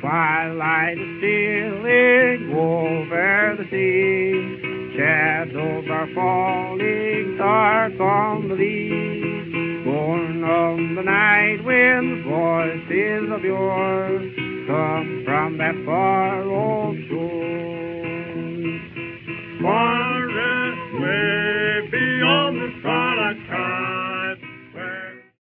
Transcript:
Twilight is stealing over the sea. Shadows are falling dark on the leaves. Born of the night wind, voices of yours come from that far old shore.